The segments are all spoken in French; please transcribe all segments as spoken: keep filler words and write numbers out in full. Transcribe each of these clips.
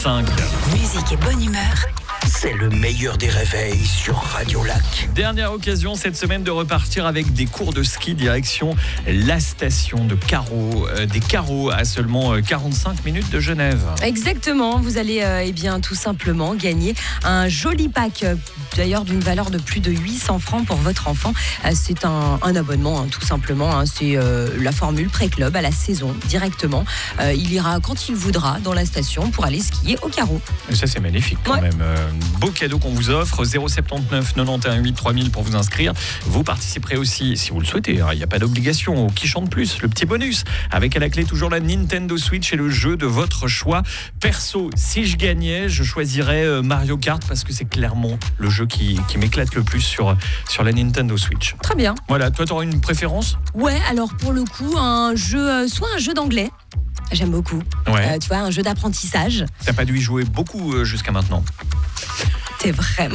cinq. Musique et bonne humeur, c'est le meilleur des réveils sur Radio Lac. Dernière occasion cette semaine de repartir avec des cours de ski direction la station de Carreau. Euh, des Carreaux à seulement quarante-cinq minutes de Genève. Exactement, vous allez euh, eh bien, tout simplement gagner un joli pack, euh, d'ailleurs d'une valeur de plus de huit cents francs pour votre enfant. Euh, c'est un, un abonnement, hein, tout simplement. Hein, c'est euh, la formule pré-club à la saison directement. Euh, il ira quand il voudra dans la station pour aller skier au Carreau. Et ça c'est magnifique quand Ouais. même. Euh, beau cadeau qu'on vous offre. zéro sept neuf quatre-vingt-onze huit trois mille pour vous inscrire. Vous participerez aussi, si vous le souhaitez, il hein, n'y a pas d'obligation, au Qui Chante Plus, le petit bonus. Avec à la clé toujours la Nintendo Switch et le jeu de votre choix. Perso, si je gagnais, je choisirais euh, Mario Kart parce que c'est clairement le jeu qui, qui m'éclate le plus sur, sur la Nintendo Switch. Très bien. Voilà, toi tu auras une préférence ? Ouais, alors pour le coup, un jeu, euh, soit un jeu d'anglais. J'aime beaucoup. Ouais. Euh, tu vois, un jeu d'apprentissage. T'as pas dû y jouer beaucoup euh, jusqu'à maintenant. T'es vraiment...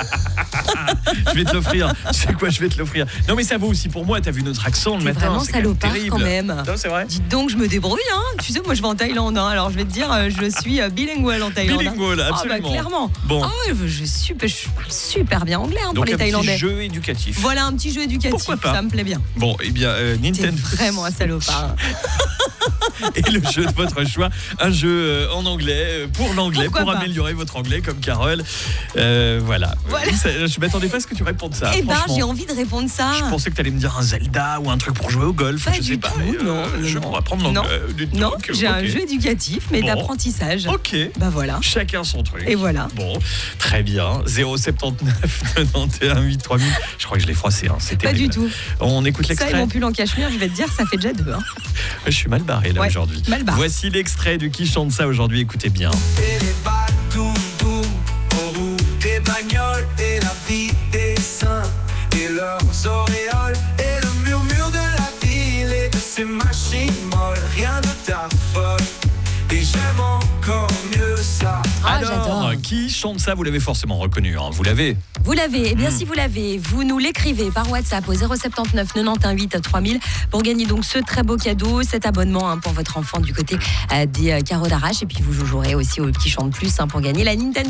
Je vais te l'offrir. Tu sais quoi, je vais te l'offrir. Non mais ça vaut aussi pour moi, t'as vu notre accent le T'es matin. vraiment c'est quand même salopard terrible. quand même. Non, c'est vrai. Dites donc, je me débrouille, hein. Tu sais, moi je vais en Thaïlande, hein. Alors je vais te dire, euh, je suis euh, bilingual en Thaïlande. hein. Bilingual, absolument. Ah bah clairement. Bon. Ah ouais, je, je, super, je parle super bien anglais hein, pour Donc les un Thaïlandais. petit jeu éducatif. Voilà un petit jeu éducatif, Pourquoi pas. ça me plaît bien. Bon, eh bien, euh, T'es Nintendo vraiment un salopard. et le jeu de votre choix, un jeu euh, en anglais euh, pour l'anglais, Pourquoi pour pas. améliorer votre anglais comme Carole. Euh, voilà. Voilà. Ça, je m'attendais pas à ce que tu répondes ça. Eh ben, franchement. j'ai envie de répondre ça. Je pensais que tu allais me dire un Zelda ou un truc pour jouer au golf. Pas je sais du pas. tout, et, non, je non. vais apprendre Non. l'anglais. du tout. Non, Ok, j'ai un ok. jeu éducatif, mais Bon. d'apprentissage. Ok. Bah voilà. Chacun son truc. Et voilà. Bon, très bien. zéro sept neuf quatre-vingt-onze huit trois mille. Je crois que je l'ai froissé. Hein. C'était Pas du tout. On écoute Ça et l'extrait. mon pull en cachemire, je vais te dire, ça fait déjà deux. Hein. Je suis mal barré là Ouais, aujourd'hui. mal barré. Voici l'extrait de Qui chante ça aujourd'hui. Écoutez bien. Et les batoum doum, on roule des bagnoles et la vie des saints et leurs auréoles et le murmure de la ville et de ces machines molles, rien de ta faute et j'aime encore mieux ça. Ah, Alors, j'adore. Qui chante ça? Vous l'avez forcément reconnu. Hein. Vous l'avez. Vous l'avez, eh bien Mm. si vous l'avez, vous nous l'écrivez par WhatsApp au zéro sept neuf quatre-vingt-onze huit trois mille pour gagner donc ce très beau cadeau, cet abonnement hein, pour votre enfant du côté euh, des euh, carreaux d'arrache et puis vous jouerez aussi au Qui Chante Plus hein, pour gagner la Nintendo.